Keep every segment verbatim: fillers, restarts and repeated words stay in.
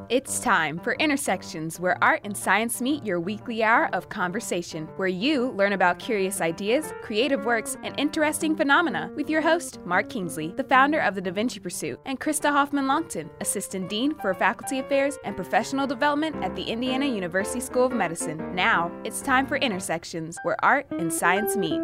It's time for Intersections, where art and science meet, your weekly hour of conversation, where you learn about curious ideas, creative works, and interesting phenomena with your host, Mark Kingsley, the founder of the Da Vinci Pursuit, and Krista Hoffman-Longton, Assistant Dean for Faculty Affairs and Professional Development at the Indiana University School of Medicine. Now, it's time for Intersections, where art and science meet.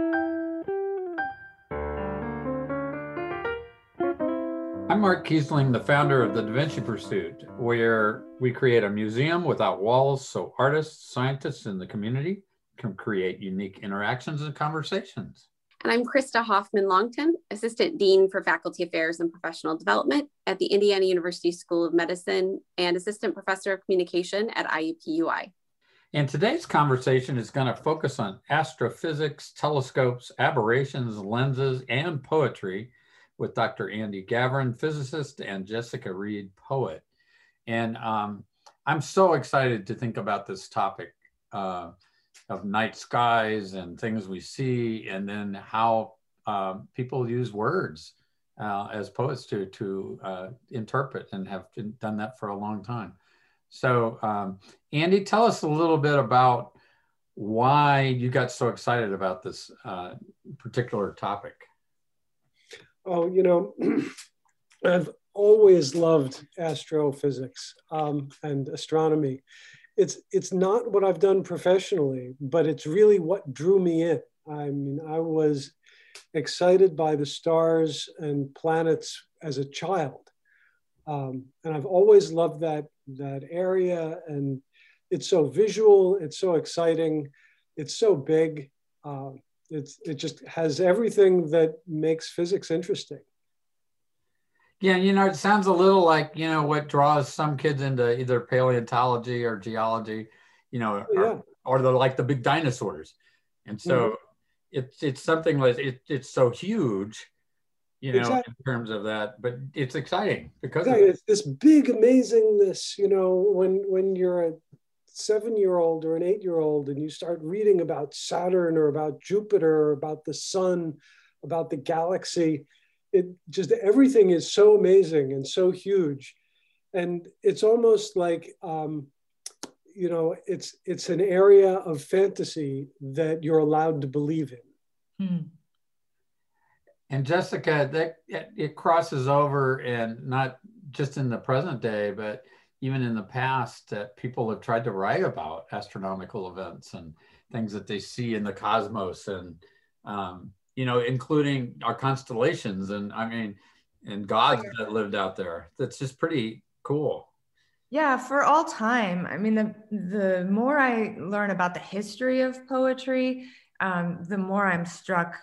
I'm Mark Kiesling, the founder of the Da Vinci Pursuit, where we create a museum without walls so artists, scientists, and the community can create unique interactions and conversations. And I'm Krista Hoffman-Longton, Assistant Dean for Faculty Affairs and Professional Development at the Indiana University School of Medicine and Assistant Professor of Communication at I U P U I. And today's conversation is going to focus on astrophysics, telescopes, aberrations, lenses, and poetry with Doctor Andy Gavran, physicist, and Jessica Reed, poet. And um, I'm so excited to think about this topic uh, of night skies and things we see, and then how uh, people use words uh, as poets to, to uh, interpret, and have done that for a long time. So um, Andy, tell us a little bit about why you got so excited about this uh, particular topic. Oh, you know, I've always loved astrophysics um, and astronomy. It's it's not what I've done professionally, but it's really what drew me in. I mean, I was excited by the stars and planets as a child. Um, and I've always loved that, that area. And it's so visual, it's so exciting, it's so big. Uh, It's, it just has everything that makes physics interesting. Yeah, you know, it sounds a little like, you know, what draws some kids into either paleontology or geology, you know, Yeah. or, or the, like the big dinosaurs. And so mm-hmm. it's it's something like, it, it's so huge, you know, exactly. in terms of that, but it's exciting because exactly. of it. It's this big amazingness, you know, when, when you're a seven-year-old or an eight-year-old and you start reading about Saturn or about Jupiter or about the sun, about the galaxy, it just, everything is so amazing and so huge. And it's almost like, um, you know, it's, it's an area of fantasy that you're allowed to believe in. Hmm. And Jessica, that it crosses over, and not just in the present day, but even in the past, that people have tried to write about astronomical events and things that they see in the cosmos, and um, you know, including our constellations, and I mean, and gods that lived out there. That's just pretty cool. Yeah, for all time. I mean, the the more I learn about the history of poetry, um, the more I'm struck.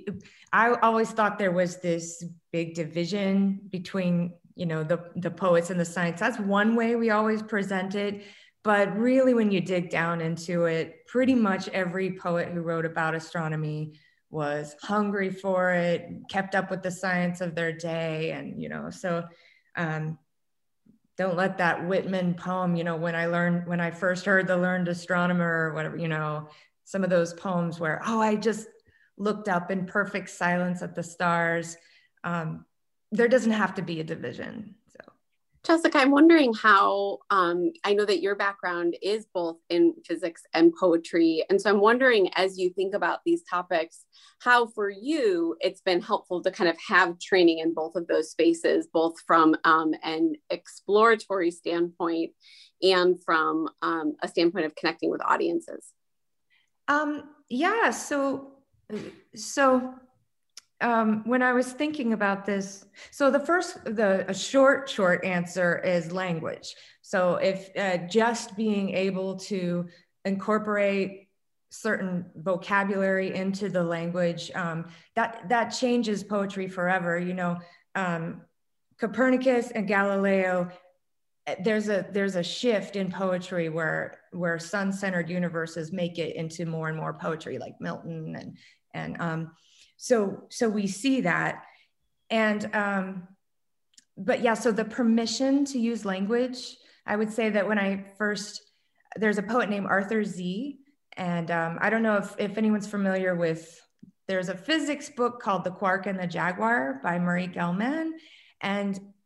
I always thought there was this big division between, you know, the, the poets and the science. That's one way we always present it. But really, when you dig down into it, pretty much every poet who wrote about astronomy was hungry for it, kept up with the science of their day. And, you know, so um, don't let that Whitman poem, you know, when I learned, when I first heard The Learned Astronomer or whatever, you know, some of those poems where, oh, I just looked up in perfect silence at the stars. Um, there doesn't have to be a division. So, Jessica, I'm wondering how, um, I know that your background is both in physics and poetry. And so I'm wondering, as you think about these topics, how for you, it's been helpful to kind of have training in both of those spaces, both from um, an exploratory standpoint and from um, a standpoint of connecting with audiences. Um, yeah, so, so, Um, when I was thinking about this, so the first, the a short, short answer is language. So if uh, just being able to incorporate certain vocabulary into the language, um, that, that changes poetry forever. You know, um, Copernicus and Galileo, there's a, there's a shift in poetry where, where sun-centered universes make it into more and more poetry, like Milton and, and, um, So, so we see that. And, um, but yeah, so the permission to use language, I would say that when I first, there's a poet named Arthur Z. And um, I don't know if, if anyone's familiar with, there's a physics book called The Quark and the Jaguar by Murray Gell-Mann. And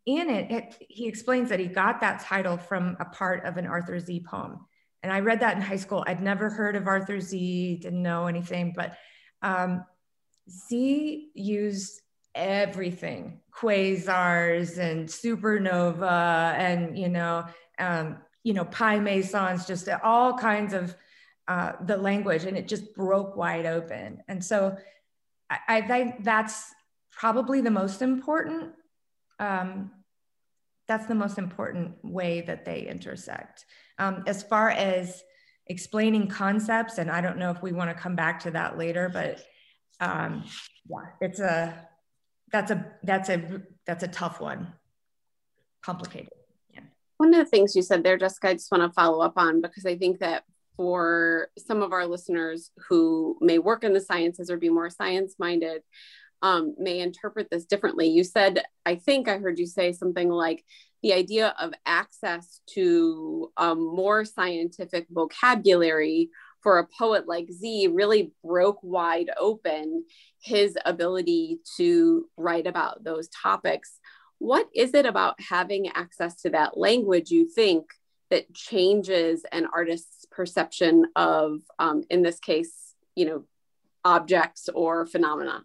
in it, it, he explains that he got that title from a part of an Arthur Z poem. And I read that in high school. I'd never heard of Arthur Z, didn't know anything, but um, Z used everything, quasars and supernova and, you know, um, you know, pi mesons, just all kinds of uh, the language, and it just broke wide open. And so I, I think that's probably the most important, um, that's the most important way that they intersect. Um, as far as explaining concepts, and I don't know if we want to come back to that later, but um, yeah, it's a, that's a, that's a, that's a tough one, complicated. Yeah. One of the things you said there, Jessica, I just want to follow up on, because I think that for some of our listeners who may work in the sciences or be more science-minded, um, may interpret this differently. You said, I think I heard you say something like the idea of access to um, more scientific vocabulary for a poet like Z really broke wide open his ability to write about those topics. What is it about having access to that language, you think, that changes an artist's perception of, um, in this case, you know, objects or phenomena?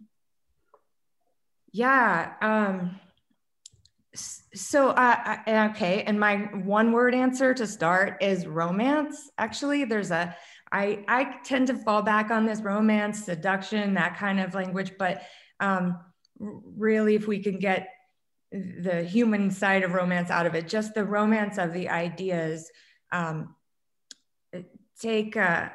Yeah. Um, so, uh, okay. And my one word answer to start is romance. Actually, there's a, I, I tend to fall back on this romance, seduction, that kind of language. But um, really, if we can get the human side of romance out of it, just the romance of the ideas. Um, take, uh,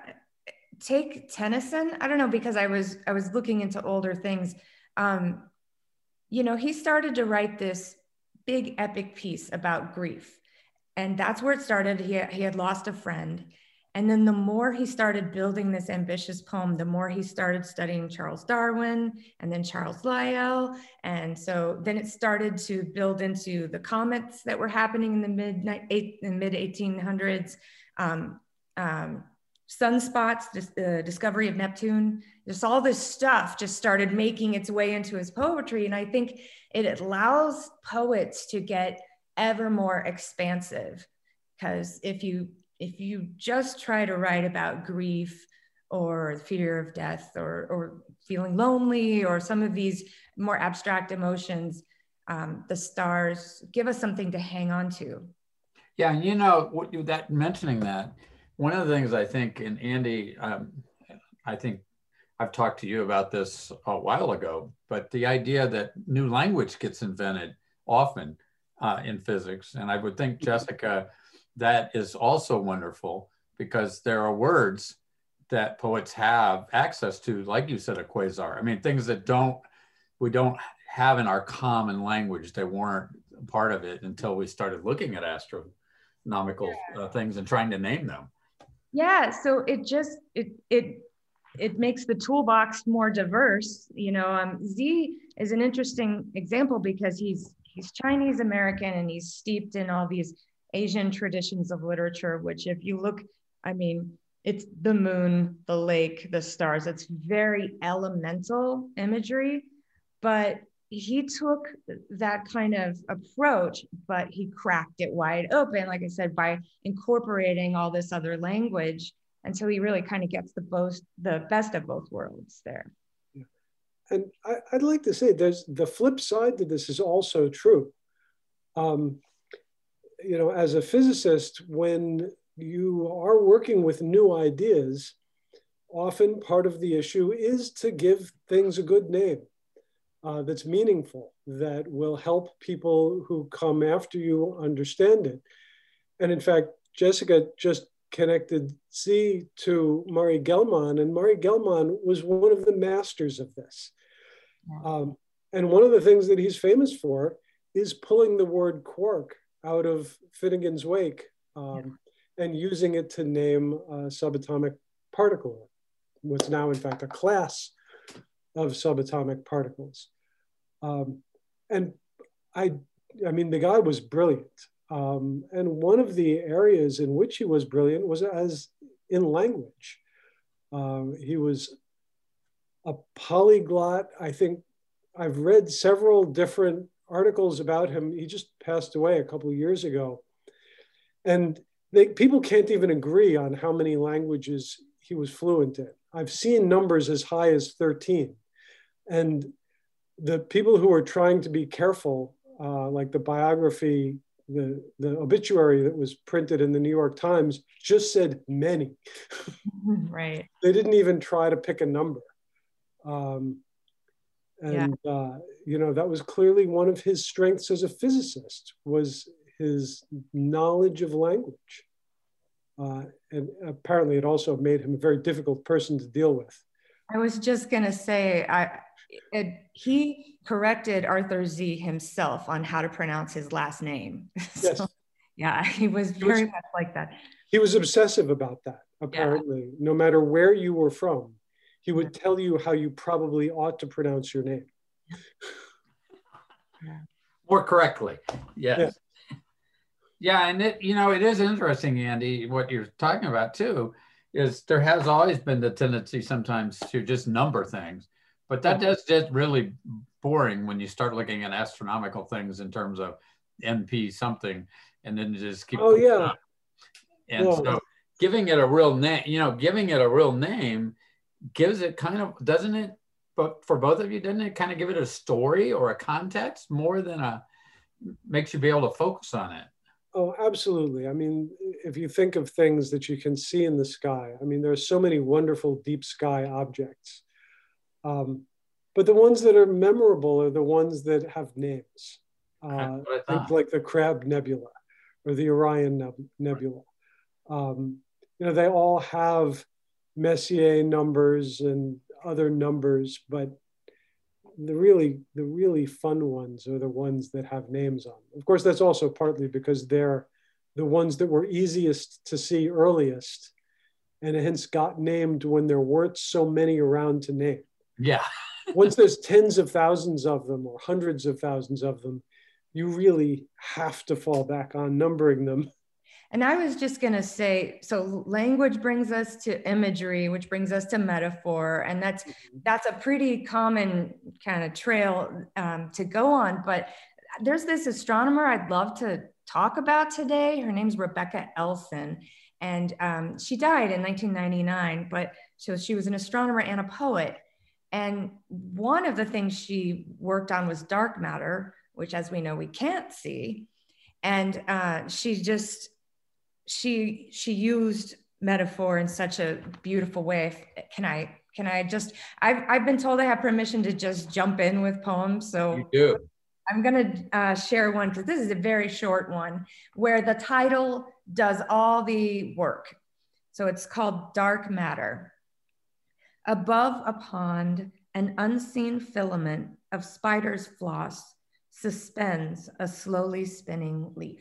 take Tennyson. I don't know, because I was, I was looking into older things. Um, you know, he started to write this big epic piece about grief. And that's where it started. He, he had lost a friend. And then the more he started building this ambitious poem, the more he started studying Charles Darwin and then Charles Lyell. And so then it started to build into the comets that were happening in the mid, in mid eighteen hundreds, um, um, sunspots, the uh, discovery of Neptune. Just all this stuff just started making its way into his poetry. And I think it allows poets to get ever more expansive, because if you if you just try to write about grief or fear of death or, or feeling lonely or some of these more abstract emotions, um, the stars give us something to hang on to. Yeah, and you know, what you, that mentioning that, one of the things I think, and Andy, um, I think I've talked to you about this a while ago, but the idea that new language gets invented often uh, in physics, and I would think, Jessica, that is also wonderful, because there are words that poets have access to, like you said, a quasar. I mean, things that don't, we don't have in our common language. They weren't part of it until we started looking at astronomical yeah. uh, things and trying to name them. Yeah, so it just, it, it, it makes the toolbox more diverse. You know, um, Z is an interesting example because he's, he's Chinese American and he's steeped in all these Asian traditions of literature, which if you look, I mean, it's the moon, the lake, the stars, it's very elemental imagery, but he took that kind of approach, but he cracked it wide open, like I said, by incorporating all this other language. And so he really kind of gets the both, the best of both worlds there. Yeah. And I, I'd like to say there's the flip side to this is also true. Um, you know, as a physicist, when you are working with new ideas, often part of the issue is to give things a good name uh, that's meaningful, that will help people who come after you understand it. And in fact, Jessica just connected Z to Murray Gell-Mann, and Murray Gell-Mann was one of the masters of this. Yeah. Um, and one of the things that he's famous for is pulling the word quark out of Finnegan's Wake um, yeah. and using it to name a subatomic particle, what's now in fact a class of subatomic particles. Um, and I, I mean, the guy was brilliant. Um, and one of the areas in which he was brilliant was as in language. Um, he was a polyglot. I think I've read several different articles about him. He just passed away a couple of years ago. And they, people can't even agree on how many languages he was fluent in. I've seen numbers as high as thirteen. And the people who are trying to be careful, uh, like the biography, the, the obituary that was printed in the New York Times just said many. Right. They didn't even try to pick a number. Um, and, yeah. uh, you know, that was clearly one of his strengths as a physicist, was his knowledge of language. Uh, and apparently it also made him a very difficult person to deal with. I was just going to say, I, it, he corrected Arthur Z himself on how to pronounce his last name. So, yes. Yeah, he was very was, much like that. He was obsessive about that, apparently. Yeah. No matter where you were from, he would yeah. tell you how you probably ought to pronounce your name. Yeah. More correctly, yes. Yeah. Yeah, and it, you know, it is interesting, Andy, what you're talking about too, is there has always been the tendency sometimes to just number things, but that does get really boring when you start looking at astronomical things in terms of N P something, and then you just keep. Oh yeah. Up. And Whoa. So giving it a real name, you know, giving it a real name gives it kind of, doesn't it? But for both of you, doesn't it kind of give it a story or a context more than a, makes you be able to focus on it? Oh, absolutely. I mean, if you think of things that you can see in the sky, I mean, there are so many wonderful deep sky objects. Um, but the ones that are memorable are the ones that have names. Uh, think like the Crab Nebula or the Orion Neb Nebula. Um, you know, they all have Messier numbers and other numbers, but the really, the really fun ones are the ones that have names on them. Of course, that's also partly because they're the ones that were easiest to see earliest, and hence got named when there weren't so many around to name. Yeah. Once there's tens of thousands of them or hundreds of thousands of them, you really have to fall back on numbering them. And I was just going to say, so language brings us to imagery, which brings us to metaphor. And that's, that's a pretty common kind of trail um, to go on. But there's this astronomer I'd love to talk about today. Her name's Rebecca Elson. And um, she died in nineteen ninety-nine, but so she was an astronomer and a poet. And one of the things she worked on was dark matter, which, as we know, we can't see. And uh, she just, she she used metaphor in such a beautiful way. Can I can I just I've I've been told I have permission to just jump in with poems, so you do. I'm gonna uh, share one because this is a very short one where the title does all the work. So it's called Dark Matter. Above a pond, an unseen filament of spider's floss suspends a slowly spinning leaf.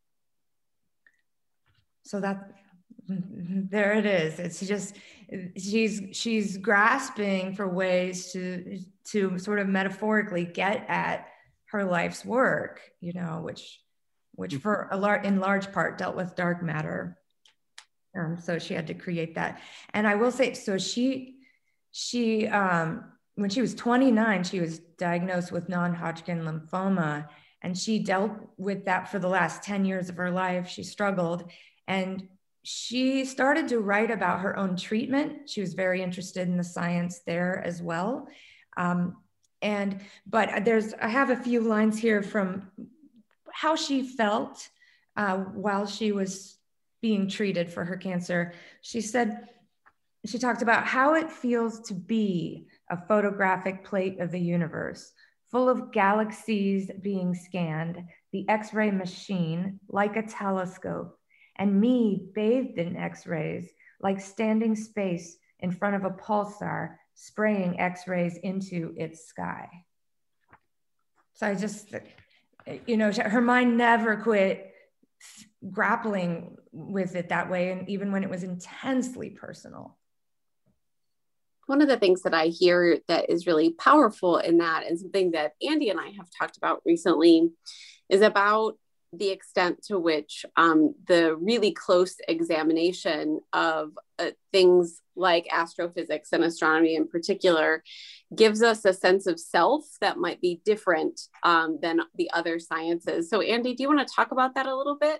So that, there it is. It's just, she's, she's grasping for ways to, to sort of metaphorically get at her life's work, you know, which, which for a large, in large part dealt with dark matter. Um, so she had to create that. And I will say, so she, she, um, when she was twenty-nine, she was diagnosed with non-Hodgkin lymphoma, and she dealt with that for the last ten years of her life. She struggled. And she started to write about her own treatment. She was very interested in the science there as well. Um, and, but there's, I have a few lines here from how she felt uh, while she was being treated for her cancer. She said, she talked about how it feels to be a photographic plate of the universe, full of galaxies being scanned, the X-ray machine like a telescope, and me bathed in X-rays, like standing space in front of a pulsar, spraying X-rays into its sky. So I just, you know, her mind never quit grappling with it that way, and even when it was intensely personal. One of the things that I hear that is really powerful in that, and something that Andy and I have talked about recently, is about the extent to which um, the really close examination of uh, things like astrophysics and astronomy in particular gives us a sense of self that might be different um, than the other sciences. So Andy, do you want to talk about that a little bit?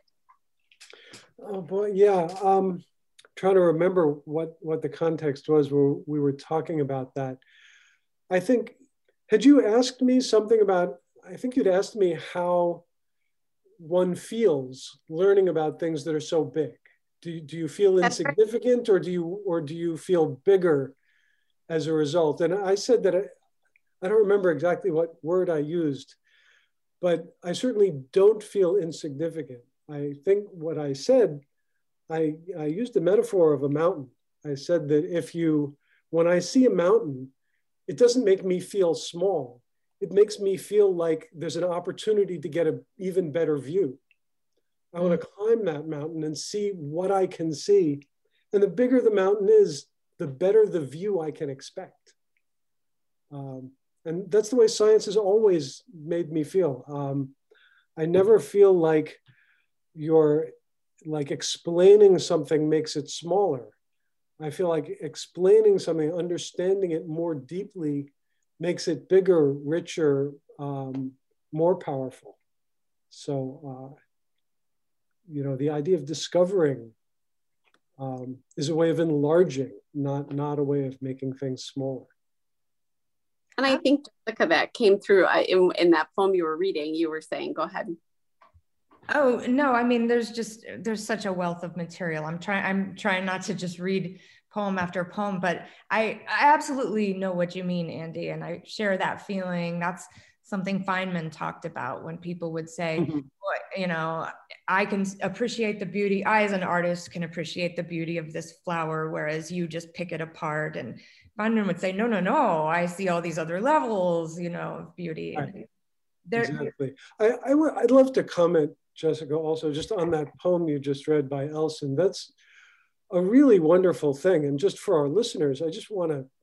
Oh boy, yeah. Um, trying to remember what, what the context was where we were talking about that. I think, had you asked me something about, I think you'd asked me how one feels learning about things that are so big. Do you, do you feel insignificant, or do you or do you feel bigger as a result? And I said that I, I don't remember exactly what word I used, but I certainly don't feel insignificant. I think what I said, I, I used a metaphor of a mountain. I said that if you, when I see a mountain, it doesn't make me feel small. It makes me feel like there's an opportunity to get an even better view. I want to climb that mountain and see what I can see. And the bigger the mountain is, the better the view I can expect. Um, and that's the way science has always made me feel. Um, I never feel like you're like explaining something makes it smaller. I feel like explaining something, understanding it more deeply makes it bigger, richer, um, more powerful. So, uh, you know, the idea of discovering um, is a way of enlarging, not, not a way of making things smaller. And I think, Jessica, that came through uh, in, in that poem you were reading, you were saying, go ahead. Oh, no, I mean, there's just, there's such a wealth of material. I'm trying, I'm trying not to just read poem after poem, but I, I absolutely know what you mean, Andy. And I share that feeling. That's something Feynman talked about when people would say, mm-hmm. well, you know, I can appreciate the beauty. I, as an artist, can appreciate the beauty of this flower, whereas you just pick it apart. And Feynman would say, no, no, no, I see all these other levels, you know, of beauty. Right. Exactly. I, I w I'd love to comment, Jessica, also just on that poem you just read by Elson. That's a really wonderful thing. And just for our listeners, I just want to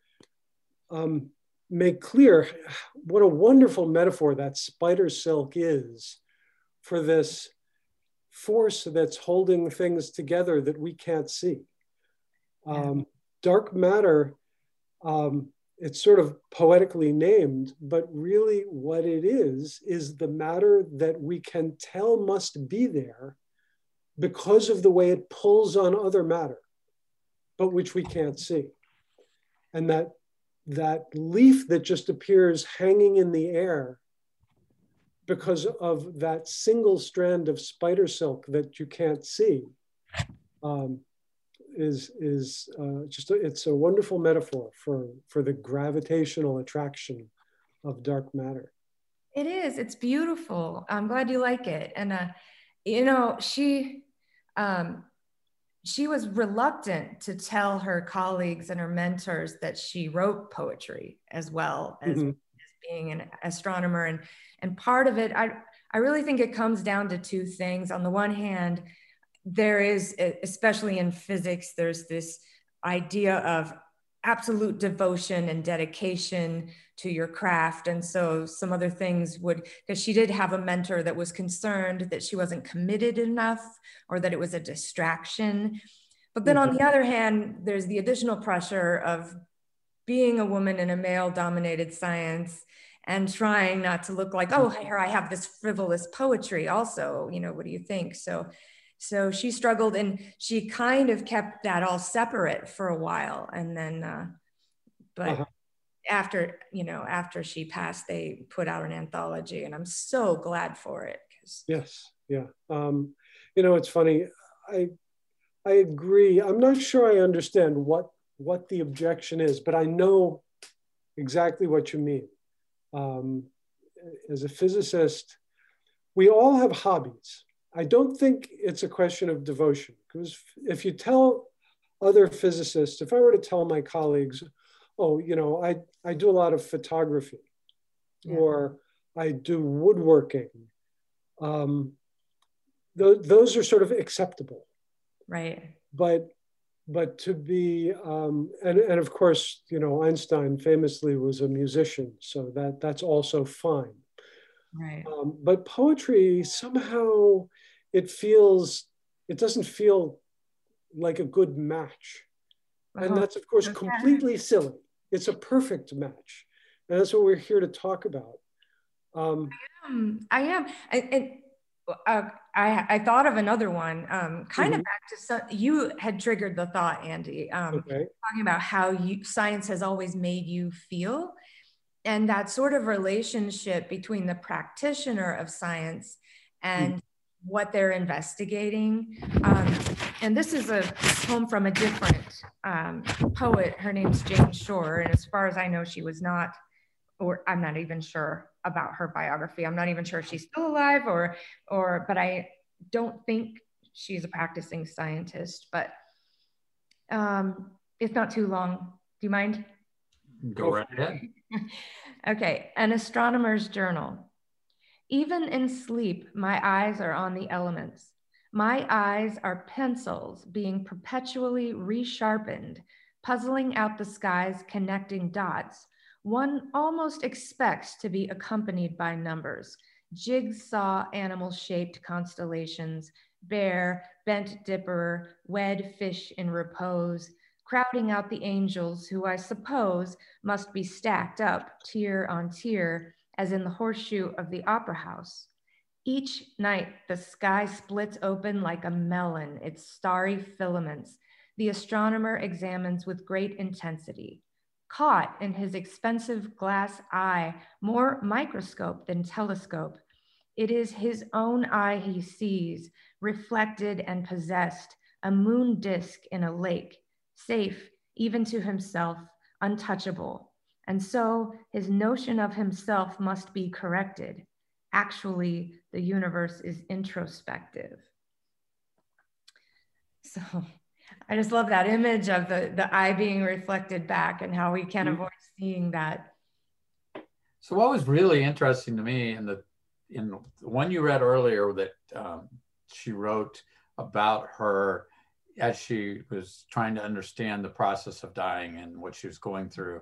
um, make clear what a wonderful metaphor that spider silk is for this force that's holding things together that we can't see. Um, yeah. Dark matter, um, it's sort of poetically named, but really what it is, is the matter that we can tell must be there because of the way it pulls on other matter, but which we can't see. And that, that leaf that just appears hanging in the air because of that single strand of spider silk that you can't see um, is, is uh, just, a, it's a wonderful metaphor for, for the gravitational attraction of dark matter. It is, it's beautiful. I'm glad you like it. And, uh, you know, she, um, she was reluctant to tell her colleagues and her mentors that she wrote poetry as well as, mm-hmm. as being an astronomer. And, and part of it, I, I really think it comes down to two things. On the one hand, there is, especially in physics, there's this idea of absolute devotion and dedication to your craft. And so some other things would, because she did have a mentor that was concerned that she wasn't committed enough or that it was a distraction. But then on the other hand, there's the additional pressure of being a woman in a male dominated science and trying not to look like, oh, here I have this frivolous poetry also, you know, what do you think? So So she struggled, and she kind of kept that all separate for a while. And then, uh, but uh-huh. after, you know, after she passed, they put out an anthology, and I'm so glad for it. Yes, yeah. Um, you know, it's funny. I, I agree. I'm not sure I understand what, what the objection is, but I know exactly what you mean. Um, as a physicist, we all have hobbies. I don't think it's a question of devotion, because if you tell other physicists, if I were to tell my colleagues, oh, you know, I, I do a lot of photography, yeah. or I do woodworking, um, th those are sort of acceptable. Right. But, but to be, um, and, and of course, you know, Einstein famously was a musician, so that, that's also fine. Right. Um, but poetry, somehow it feels, it doesn't feel like a good match. And Oh, that's, of course, okay. completely silly. It's a perfect match. And that's what we're here to talk about. Um, I am. I am. And, and uh, I, I thought of another one, um, kind mm-hmm. of back to some, you had triggered the thought, Andy, um, okay. talking about how you, science has always made you feel. And that sort of relationship between the practitioner of science and mm. what they're investigating. Um, and this is a poem from a different um, poet. Her name's Jane Shore. And as far as I know, she was not, or I'm not even sure about her biography. I'm not even sure if she's still alive or, or, but I don't think she's a practicing scientist, but um, it's not too long. Do you mind? Go right ahead. Okay, an astronomer's journal. Even in sleep, my eyes are on the elements. My eyes are pencils being perpetually resharpened, puzzling out the sky's connecting dots. One almost expects to be accompanied by numbers, jigsaw animal-shaped constellations, bear, bent dipper, wed fish in repose, crowding out the angels who I suppose must be stacked up tier on tier as in the horseshoe of the opera house. Each night the sky splits open like a melon, its starry filaments. The astronomer examines with great intensity. Caught in his expensive glass eye, more microscope than telescope, it is his own eye he sees, reflected and possessed, a moon disk in a lake, safe even to himself, untouchable. And so his notion of himself must be corrected. Actually, the universe is introspective. So I just love that image of the, the eye being reflected back and how we can't avoid seeing that. So what was really interesting to me in the, in the one you read earlier that um, she wrote about her as she was trying to understand the process of dying and what she was going through.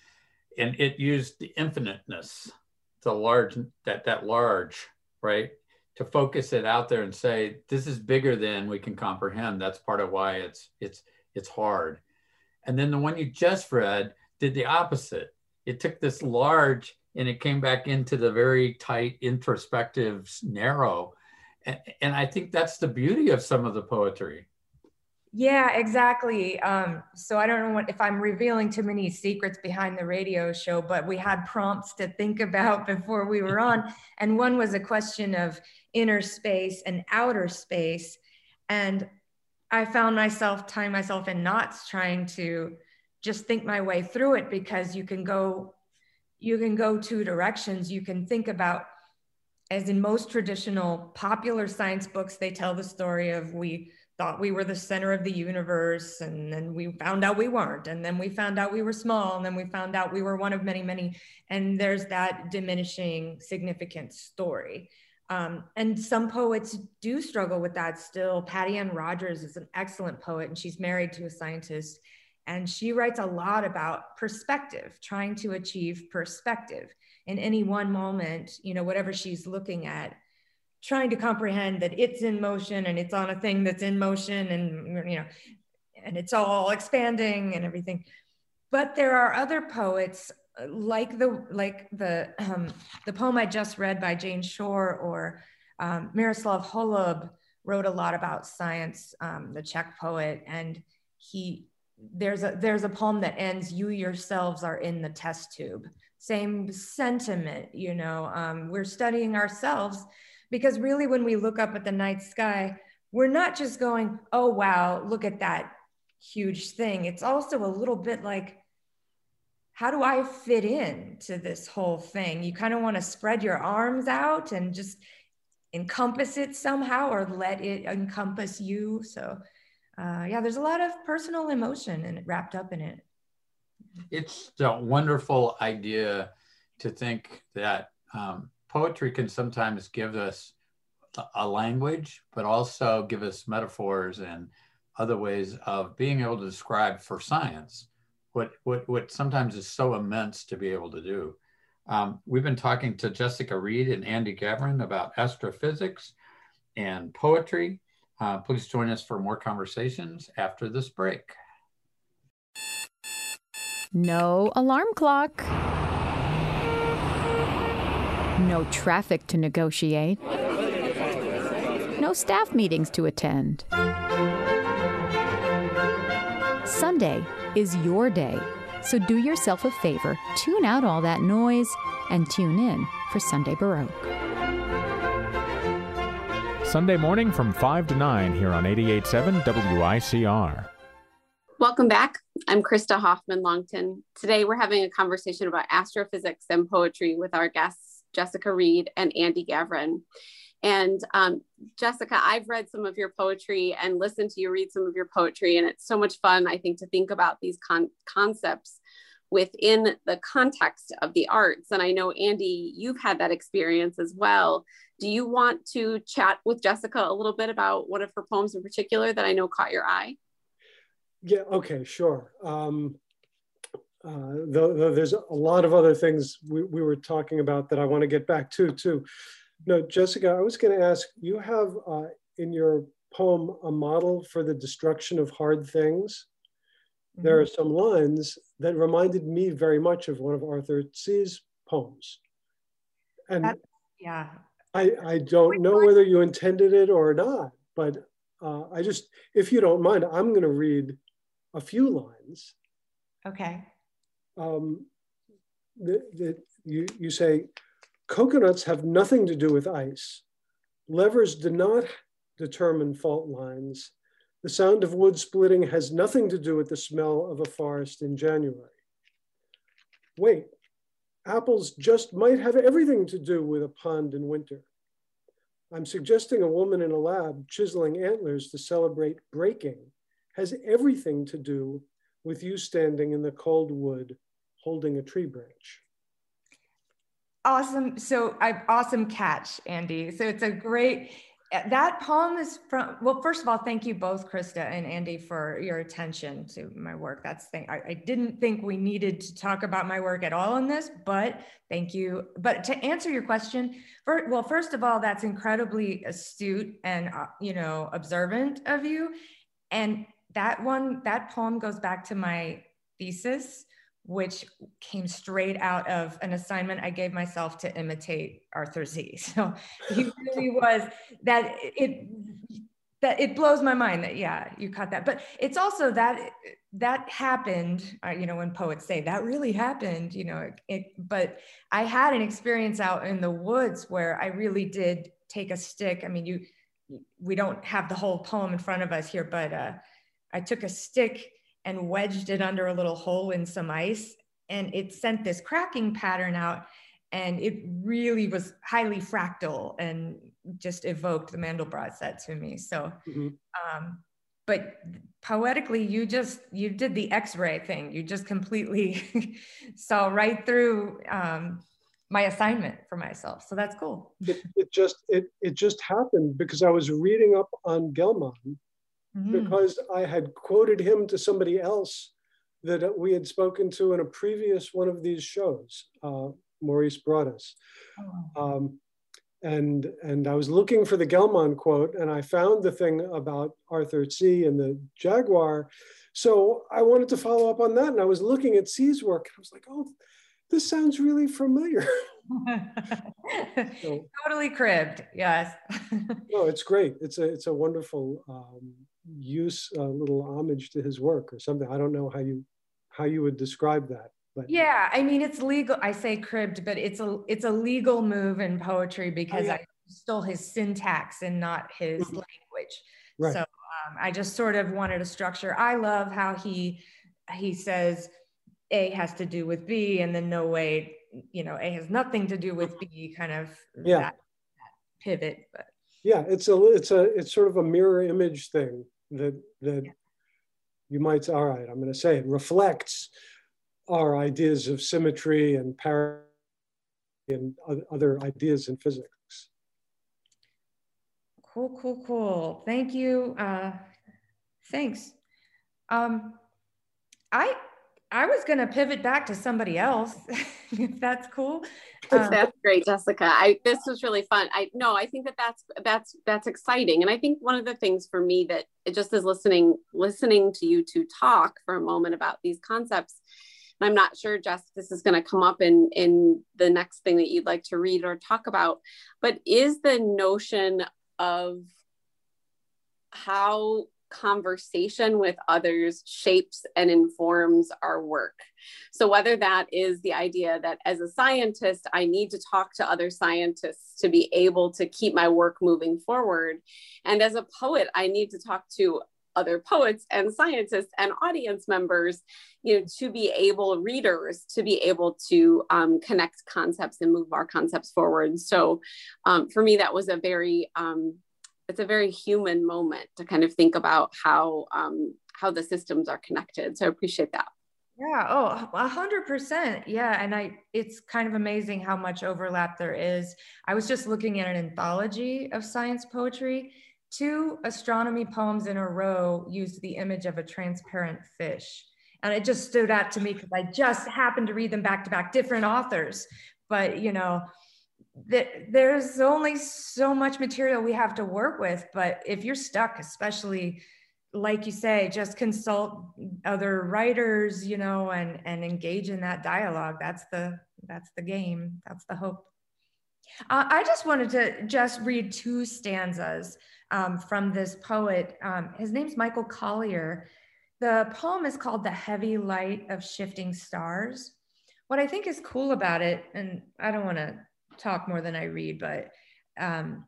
And it used the infiniteness, the large, that, that large, right? To focus it out there and say, this is bigger than we can comprehend. That's part of why it's, it's, it's hard. And then the one you just read did the opposite. It took this large and it came back into the very tight, introspective, narrow. And, and I think that's the beauty of some of the poetry. Yeah, exactly. Um, so I don't know what, if I'm revealing too many secrets behind the radio show, but we had prompts to think about before we were on. And one was a question of inner space and outer space. And I found myself tying myself in knots trying to just think my way through it, because you can go, you can go two directions. You can think about, as in most traditional popular science books, they tell the story of we thought we were the center of the universe, and then we found out we weren't, and then we found out we were small, and then we found out we were one of many, many, and there's that diminishing significance story. Um, and some poets do struggle with that still. Patty Ann Rogers is an excellent poet, and she's married to a scientist, and she writes a lot about perspective, trying to achieve perspective in any one moment, you know, whatever she's looking at, trying to comprehend that it's in motion and it's on a thing that's in motion, and, you know, and it's all expanding and everything. But there are other poets like the, like the, um, the poem I just read by Jane Shore, or um, Miroslav Holub wrote a lot about science, um, the Czech poet. And he, there's a, there's a poem that ends, "You yourselves are in the test tube." Same sentiment, you know, um, we're studying ourselves. Because really, when we look up at the night sky, we're not just going, oh, wow, look at that huge thing. It's also a little bit like, how do I fit in to this whole thing? You kind of want to spread your arms out and just encompass it somehow, or let it encompass you. So uh, yeah, there's a lot of personal emotion and wrapped up in it. It's a wonderful idea to think that um, poetry can sometimes give us a language, but also give us metaphors and other ways of being able to describe for science what, what, what sometimes is so immense to be able to do. Um, we've been talking to Jessica Reed and Andy Gavran about astrophysics and poetry. Uh, please join us for more conversations after this break. No alarm clock. No traffic to negotiate. No staff meetings to attend. Sunday is your day, so do yourself a favor, tune out all that noise, and tune in for Sunday Baroque. Sunday morning from five to nine here on eighty-eight point seven W I C R. Welcome back. I'm Krista Hoffman-Longton. Today we're having a conversation about astrophysics and poetry with our guests, Jessica Reed and Andy Gavran. And um, Jessica, I've read some of your poetry and listened to you read some of your poetry, and it's so much fun, I think, to think about these con- concepts within the context of the arts. And I know, Andy, you've had that experience as well. Do you want to chat with Jessica a little bit about one of her poems in particular that I know caught your eye? Yeah, okay, sure. Um, uh, though, though there's a lot of other things we, we were talking about that I want to get back to, too. No, Jessica, I was going to ask, you have uh, in your poem a model for the destruction of hard things. Mm-hmm. There are some lines that reminded me very much of one of Arthur C's poems. And That's, yeah. I, I don't know whether you intended it or not, but uh, I just, if you don't mind, I'm going to read a few lines. Okay. Um, the, the, you, you say, coconuts have nothing to do with ice. Levers do not determine fault lines. The sound of wood splitting has nothing to do with the smell of a forest in January. Wait, apples just might have everything to do with a pond in winter. I'm suggesting a woman in a lab chiseling antlers to celebrate breaking has everything to do with you standing in the cold wood holding a tree branch. Awesome. So I awesome catch, Andy. So it's a great, that poem is from, well, first of all, thank you both, Krista and Andy, for your attention to my work. That's thing. I, I didn't think we needed to talk about my work at all in this, but thank you. But to answer your question, for, well, first of all, that's incredibly astute and, uh, you know, observant of you. And that one, that poem goes back to my thesis, which came straight out of an assignment I gave myself to imitate Arthur C. So he really was that it, that it blows my mind that, yeah, you caught that. But it's also that, that happened, uh, you know, when poets say that really happened, you know, it, but I had an experience out in the woods where I really did take a stick. I mean, you, we don't have the whole poem in front of us here, but uh, I took a stick and wedged it under a little hole in some ice, and it sent this cracking pattern out, and it really was highly fractal and just evoked the Mandelbrot set to me. So, mm-hmm. um, but poetically, you just, you did the X-ray thing. You just completely saw right through um, my assignment for myself. So that's cool. It, it just, it, it just happened because I was reading up on Gell-Mann, mm-hmm. because I had quoted him to somebody else that we had spoken to in a previous one of these shows, uh, Maurice Broaddus. Oh. Um, and, and I was looking for the Gell-Mann quote, and I found the thing about Arthur C and the Jaguar. So I wanted to follow up on that, and I was looking at C's work, and I was like, oh, this sounds really familiar. So, totally cribbed, yes. No, it's great. It's a, it's a wonderful um, use, a little homage to his work or something. I don't know how you how you would describe that. But yeah, I mean, it's legal. I say cribbed, but it's a it's a legal move in poetry because oh, yeah. I stole his syntax and not his mm-hmm. language. Right. So um, I just sort of wanted a structure. I love how he he says A has to do with B, and then no way, you know, A has nothing to do with B. Kind of yeah. that, that pivot, but yeah, it's a it's a it's sort of a mirror image thing that that. Yeah. You might say, all right, I'm going to say it reflects our ideas of symmetry and parity and other ideas in physics. Cool, cool, cool. Thank you. Uh, thanks. Um, I I was going to pivot back to somebody else, if that's cool. Um, that's great, Jessica. I, this was really fun. I no, I think that that's, that's, that's exciting. And I think one of the things for me that it just is listening, listening to you two talk for a moment about these concepts. And I'm not sure, Jess, this is going to come up in, in the next thing that you'd like to read or talk about, but is the notion of how conversation with others shapes and informs our work. So whether that is the idea that as a scientist, I need to talk to other scientists to be able to keep my work moving forward. And as a poet, I need to talk to other poets and scientists and audience members, you know, to be able, readers, to be able to um, connect concepts and move our concepts forward. So um, for me, that was a very, um, it's a very human moment to kind of think about how, um, how the systems are connected. So I appreciate that. Yeah. Oh, a hundred percent. Yeah. And I, it's kind of amazing how much overlap there is. I was just looking at an anthology of science poetry. Two astronomy poems in a row used the image of a transparent fish. And it just stood out to me because I just happened to read them back to back, different authors. But, you know, th there's only so much material we have to work with. But if you're stuck, especially, like you say, just consult other writers, you know, and, and engage in that dialogue. That's the, that's the game. That's the hope. Uh, I just wanted to just read two stanzas um, from this poet. Um, his name's Michael Collier. The poem is called The Heavy Light of Shifting Stars. What I think is cool about it, and I don't want to talk more than I read, but um,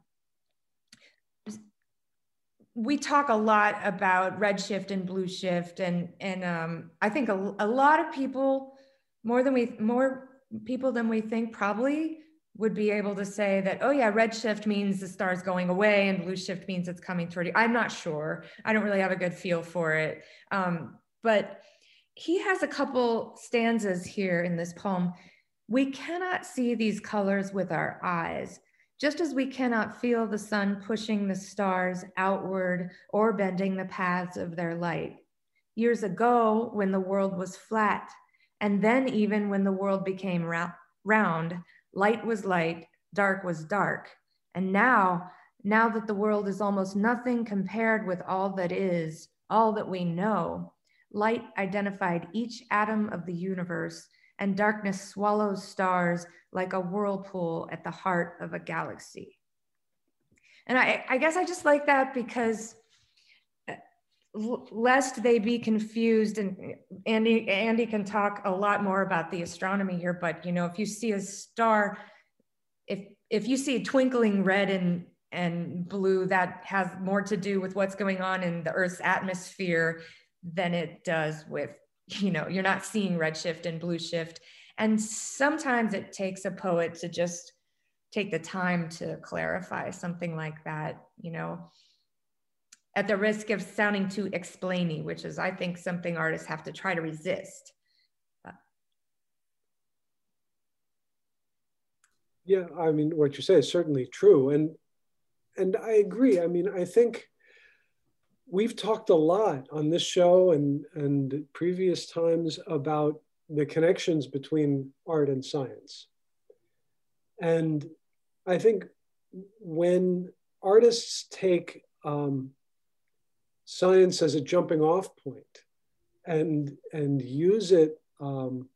we talk a lot about redshift and blue shift, and and um, I think a, a lot of people, more than we more people than we think, probably would be able to say that, oh yeah, redshift means the star's going away and blue shift means it's coming toward you. I'm not sure. I don't really have a good feel for it. Um, but he has a couple stanzas here in this poem. We cannot see these colors with our eyes, just as we cannot feel the sun pushing the stars outward or bending the paths of their light. Years ago, when the world was flat, and then even when the world became round, light was light, dark was dark. And now, now that the world is almost nothing compared with all that is, all that we know, light identified each atom of the universe, and darkness swallows stars like a whirlpool at the heart of a galaxy. And I, I guess I just like that because lest they be confused, and Andy, Andy can talk a lot more about the astronomy here, but you know, if you see a star, if, if you see twinkling red and, and blue, that has more to do with what's going on in the Earth's atmosphere than it does with, you know, you're not seeing redshift and blue shift. And sometimes it takes a poet to just take the time to clarify something like that, you know, at the risk of sounding too explainy, which is, I think, something artists have to try to resist. But. Yeah, I mean, what you say is certainly true. And, and I agree. I mean, I think we've talked a lot on this show and, and previous times about the connections between art and science. And I think when artists take um, science as a jumping off point and, and use it um,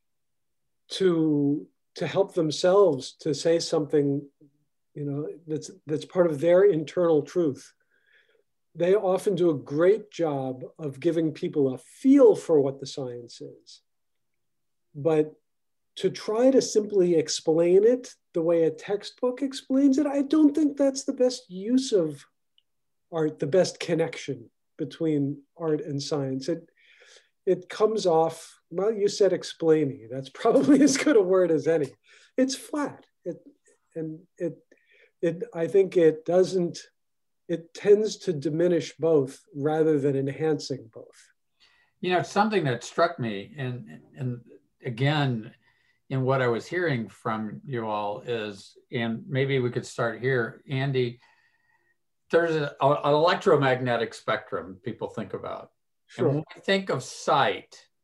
to, to help themselves to say something, you know, that's, that's part of their internal truth, they often do a great job of giving people a feel for what the science is. But to try to simply explain it the way a textbook explains it, I don't think that's the best use of art, the best connection between art and science. It, it comes off, well, you said explainy. That's probably as good a word as any. It's flat. It, and it, it, I think it doesn't, it tends to diminish both rather than enhancing both. You know, something that struck me, and, and again, in what I was hearing from you all is, and maybe we could start here, Andy, there's a, a, an electromagnetic spectrum people think about. Sure. And when we think of sight,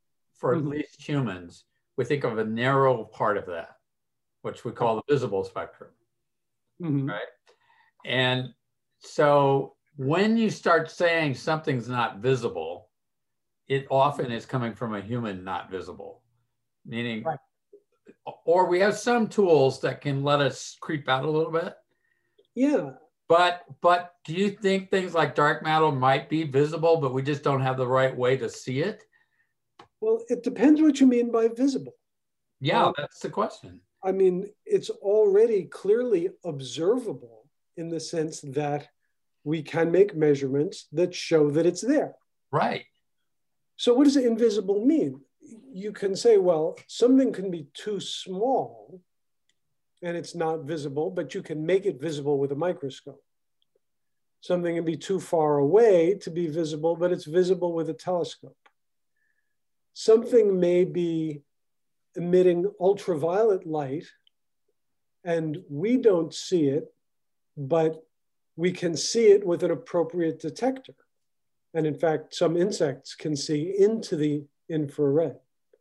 for at Mm-hmm. least humans, we think of a narrow part of that, which we call the visible spectrum, Mm-hmm. right? And so when you start saying something's not visible, it often is coming from a human not visible, meaning, Right. or we have some tools that can let us creep out a little bit. Yeah. But but do you think things like dark matter might be visible, but we just don't have the right way to see it? Well, it depends what you mean by visible. Yeah, Um, that's the question. I mean, it's already clearly observable in the sense that we can make measurements that show that it's there. Right. So what does invisible mean? You can say, well, something can be too small and it's not visible, but you can make it visible with a microscope. Something can be too far away to be visible, but it's visible with a telescope. Something may be emitting ultraviolet light and we don't see it, but we can see it with an appropriate detector. And in fact, some insects can see into the infrared,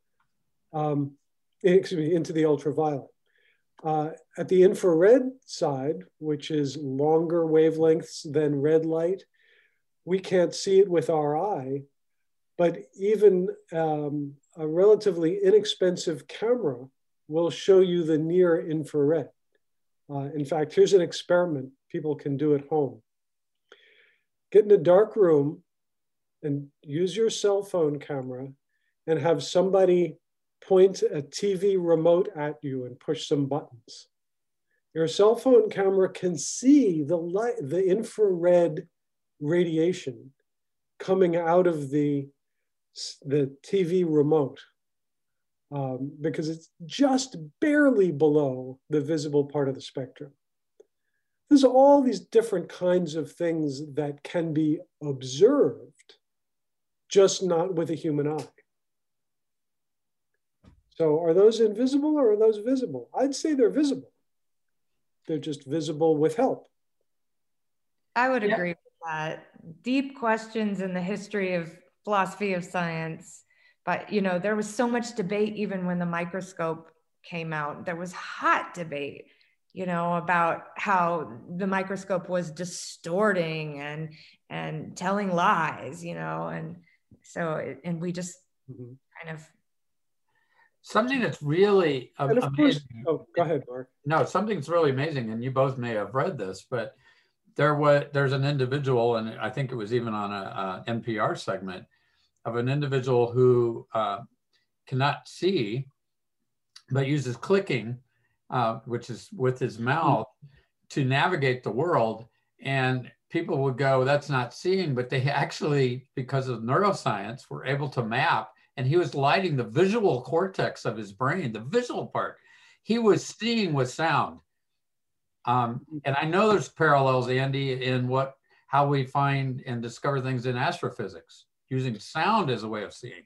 um, excuse me, into the ultraviolet. Uh, at the infrared side, which is longer wavelengths than red light, we can't see it with our eye, but even um, a relatively inexpensive camera will show you the near infrared. Uh, in fact, here's an experiment people can do at home. Get in a dark room and use your cell phone camera and have somebody point a T V remote at you and push some buttons. Your cell phone camera can see the light, the infrared radiation coming out of the, the T V remote um, because it's just barely below the visible part of the spectrum. There's all these different kinds of things that can be observed, just not with a human eye. So are those invisible or are those visible? I'd say they're visible. They're just visible with help. I would Yeah. agree with that. Deep questions in the history of philosophy of science. But, you know, there was so much debate even when the microscope came out. There was hot debate, you know, about how the microscope was distorting and and telling lies, you know, and so, and we just Mm-hmm. kind of. Something that's really um, And of course, amazing. oh, go ahead, Mark. No, something that's really amazing, and you both may have read this, but there was there's an individual, and I think it was even on a, a N P R segment of an individual who uh, cannot see, but uses clicking, uh, which is with his mouth, to navigate the world. And people would go, "That's not seeing," but they actually, because of neuroscience, were able to map. And he was lighting the visual cortex of his brain, the visual part. He was seeing with sound. Um, and I know there's parallels, Andy, in what how we find and discover things in astrophysics, using sound as a way of seeing.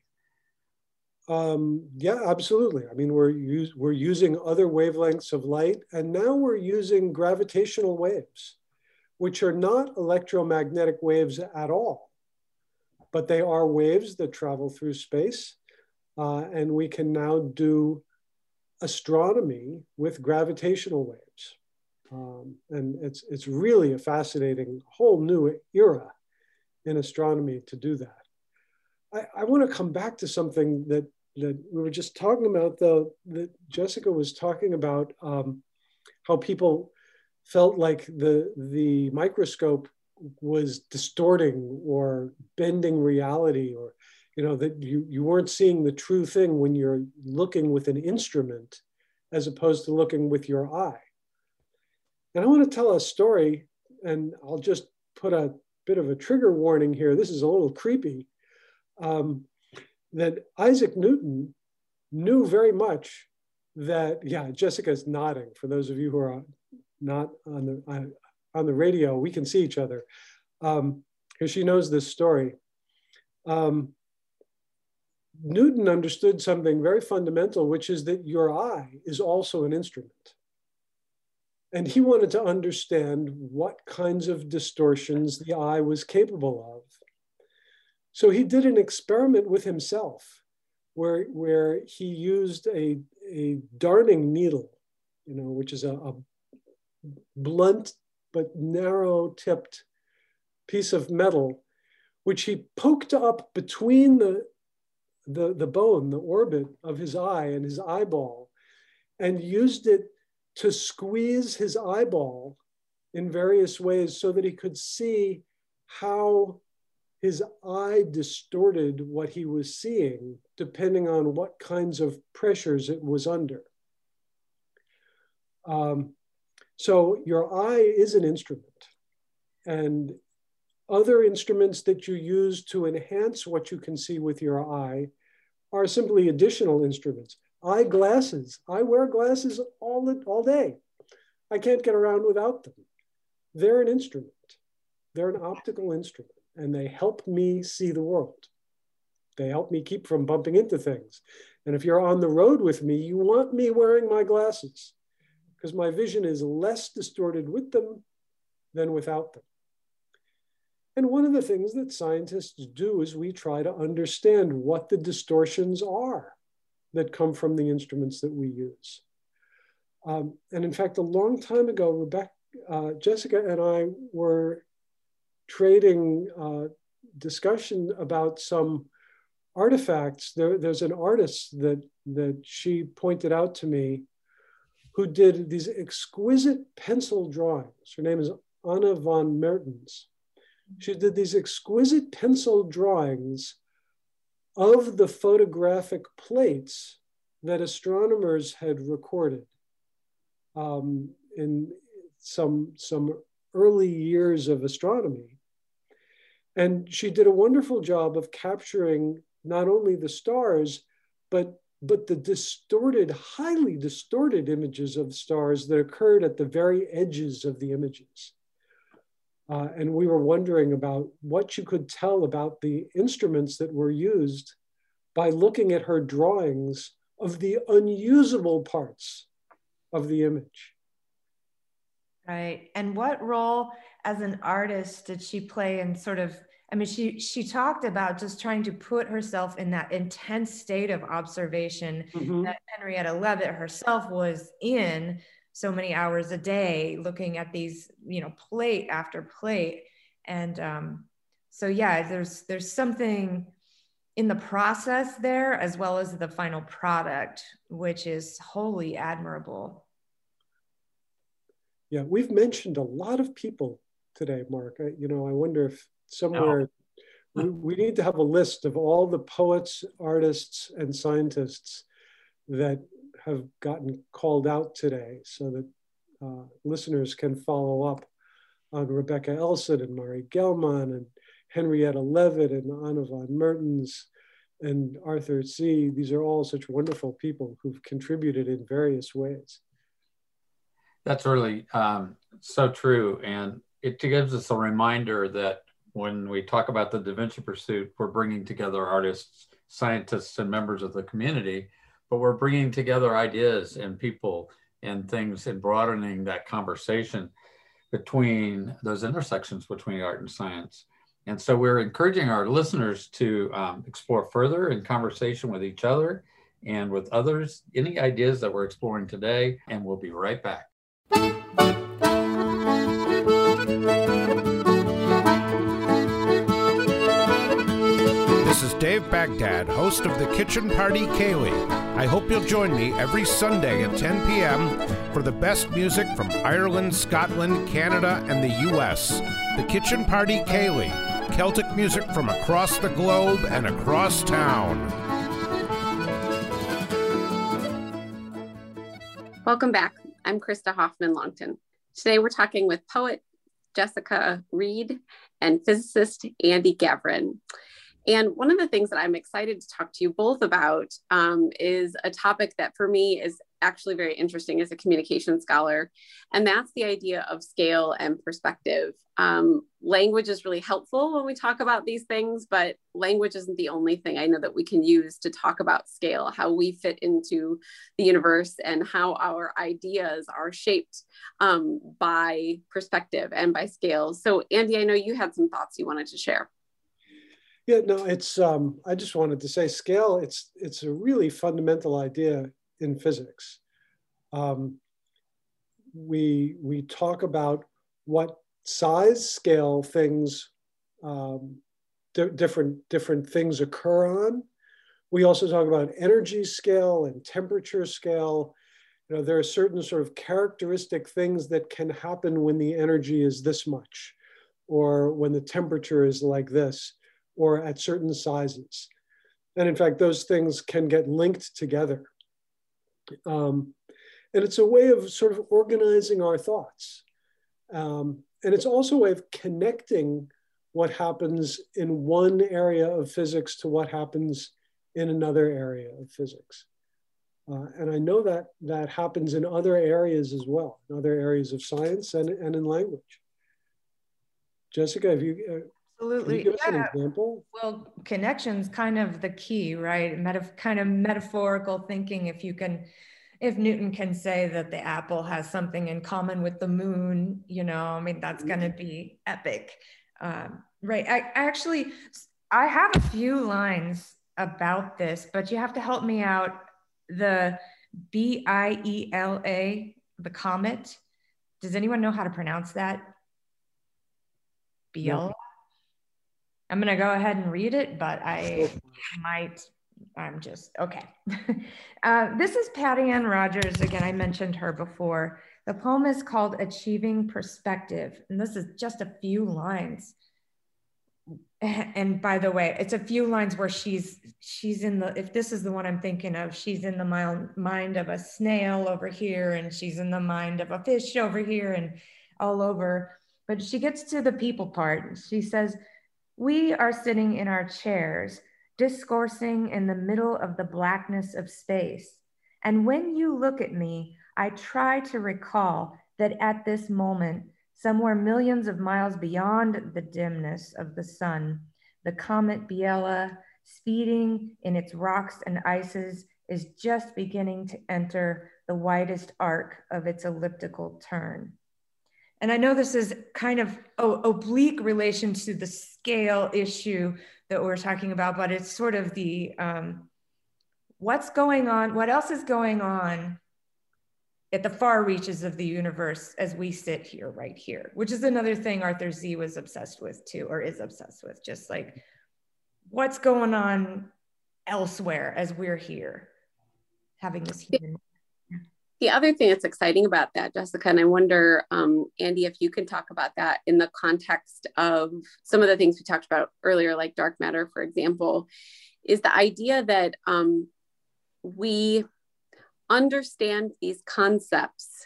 Um, yeah, absolutely. I mean, we're, use, we're using other wavelengths of light, and now we're using gravitational waves, which are not electromagnetic waves at all. But they are waves that travel through space. Uh, and we can now do astronomy with gravitational waves. Um, and it's, it's really a fascinating whole new era in astronomy to do that. I, I want to come back to something that, that we were just talking about, though, that Jessica was talking about, um, how people felt like the, the microscope was distorting or bending reality, or, you know, that you, you weren't seeing the true thing when you're looking with an instrument as opposed to looking with your eye. And I want to tell a story, and I'll just put a bit of a trigger warning here. This is a little creepy, um, that Isaac Newton knew very much that, yeah, Jessica's nodding. For those of you who are not on the, on, on the radio, we can see each other, um, because she knows this story. Um, Newton understood something very fundamental, which is that your eye is also an instrument. And he wanted to understand what kinds of distortions the eye was capable of. So he did an experiment with himself where, where he used a, a darning needle, you know, which is a, a blunt but narrow tipped piece of metal, which he poked up between the, the, the bone, the orbit of his eye and his eyeball, and used it to squeeze his eyeball in various ways so that he could see how his eye distorted what he was seeing, depending on what kinds of pressures it was under. Um, so your eye is an instrument, and other instruments that you use to enhance what you can see with your eye are simply additional instruments. Eyeglasses, I wear glasses all, the, all day. I can't get around without them. They're an instrument. They're an optical instrument, and they help me see the world. They help me keep from bumping into things. And if you're on the road with me, you want me wearing my glasses, because my vision is less distorted with them than without them. And one of the things that scientists do is we try to understand what the distortions are that come from the instruments that we use. Um, and in fact, a long time ago, Rebecca, uh, Jessica and I were trading uh, discussion about some artifacts. There, there's an artist that, that she pointed out to me who did these exquisite pencil drawings. Her name is Anna von Mertens. She did these exquisite pencil drawings of the photographic plates that astronomers had recorded um, in some, some early years of astronomy. And she did a wonderful job of capturing not only the stars, but, but the distorted, highly distorted images of stars that occurred at the very edges of the images. Uh, and we were wondering about what you could tell about the instruments that were used by looking at her drawings of the unusable parts of the image. Right. And what role as an artist did she play in sort of, I mean, she, she talked about just trying to put herself in that intense state of observation mm-hmm. that Henrietta Leavitt herself was in so many hours a day, looking at these, you know, plate after plate. And um, so, yeah, there's, there's something in the process there, as well as the final product, which is wholly admirable. Yeah, we've mentioned a lot of people today, Mark. I, you know, I wonder if somewhere no. we, we need to have a list of all the poets, artists, and scientists that have gotten called out today, so that uh, listeners can follow up on Rebecca Elson and Mari Gell-Mann and Henrietta Leavitt and Anna von Mertens and Arthur C. These are all such wonderful people who've contributed in various ways. That's really um, so true. And it gives us a reminder that when we talk about the Da Vinci Pursuit, we're bringing together artists, scientists, and members of the community, but we're bringing together ideas and people and things and broadening that conversation between those intersections between art and science. And so we're encouraging our listeners to um, explore further in conversation with each other and with others, any ideas that we're exploring today, and we'll be right back. This is Dave Baghdad, host of the Kitchen Party Ceilidh. I hope you'll join me every Sunday at ten p m for the best music from Ireland, Scotland, Canada, and the U S. The Kitchen Party Ceilidh, Celtic music from across the globe and across town. Welcome back. I'm Krista Hoffman-Longton. Today we're talking with poet Jessica Reed and physicist Andy Gavran. And one of the things that I'm excited to talk to you both about um, is a topic that for me is actually very interesting as a communication scholar. And that's the idea of scale and perspective. Um, language is really helpful when we talk about these things, but language isn't the only thing I know that we can use to talk about scale, how we fit into the universe and how our ideas are shaped um, by perspective and by scale. So Andy, I know you had some thoughts you wanted to share. Yeah, no, it's, um, I just wanted to say scale, it's, it's a really fundamental idea in physics. Um, we, we talk about what size scale things, um, di different, different things occur on. We also talk about energy scale and temperature scale. You know, there are certain sort of characteristic things that can happen when the energy is this much, or when the temperature is like this, or at certain sizes. And in fact, those things can get linked together. Um, and it's a way of sort of organizing our thoughts. Um, and it's also a way of connecting what happens in one area of physics to what happens in another area of physics. Uh, and I know that that happens in other areas as well, in other areas of science and, and in language. Jessica, have you, uh, Absolutely. can you give us Yeah. an example? Well, connection's kind of the key, right? Meta kind of metaphorical thinking. If you can, if Newton can say that the apple has something in common with the moon, you know, I mean, that's going to be epic. Um, right. I actually, I have a few lines about this, but you have to help me out. The B I E L A, the comet. Does anyone know how to pronounce that? Biela? No. I'm going to go ahead and read it, but I might, I'm just, okay. uh, this is Patty Ann Rogers. Again, I mentioned her before. The poem is called Achieving Perspective. And this is just a few lines. And by the way, it's a few lines where she's, she's in the, if this is the one I'm thinking of, she's in the mind, mind of a snail over here, and she's in the mind of a fish over here and all over. But she gets to the people part. She says, "We are sitting in our chairs, discoursing in the middle of the blackness of space. And when you look at me, I try to recall that at this moment, somewhere millions of miles beyond the dimness of the sun, the comet Biela, speeding in its rocks and ices, is just beginning to enter the widest arc of its elliptical turn." And I know this is kind of oh, oblique relation to the scale issue that we're talking about, but it's sort of the, um, what's going on, what else is going on at the far reaches of the universe as we sit here, right here, which is another thing Arthur Z was obsessed with too, or is obsessed with, just like what's going on elsewhere as we're here, having this human. The other thing that's exciting about that, Jessica, and I wonder, um, Andy, if you can talk about that in the context of some of the things we talked about earlier, like dark matter, for example, is the idea that um, we understand these concepts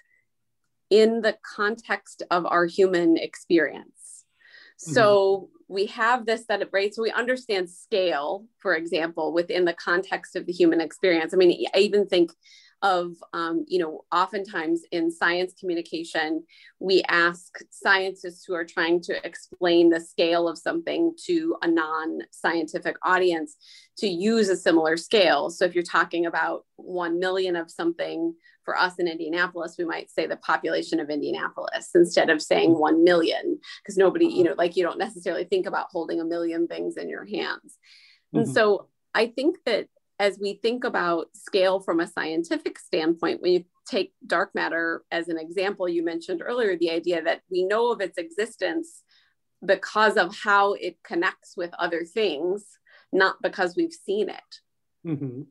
in the context of our human experience. Mm-hmm. So we have this set of, right? So we understand scale, for example, within the context of the human experience. I mean, I even think of, um, you know, oftentimes in science communication, we ask scientists who are trying to explain the scale of something to a non-scientific audience to use a similar scale. So if you're talking about one million of something, for us in Indianapolis, we might say the population of Indianapolis instead of saying one million, because nobody, you know, like you don't necessarily think about holding a million things in your hands. Mm-hmm. And so I think that as we think about scale from a scientific standpoint, when you take dark matter as an example, you mentioned earlier the idea that we know of its existence because of how it connects with other things, not because we've seen it. Mm-hmm.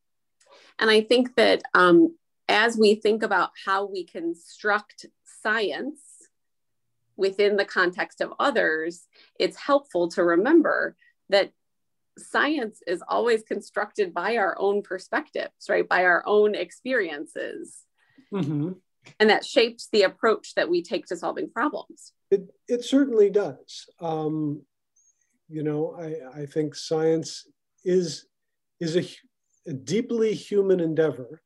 And I think that um, as we think about how we construct science within the context of others, it's helpful to remember that science is always constructed by our own perspectives, right? By our own experiences. Mm-hmm. And that shapes the approach that we take to solving problems. It, it certainly does. Um, you know, I, I think science is, is a, a deeply human endeavor.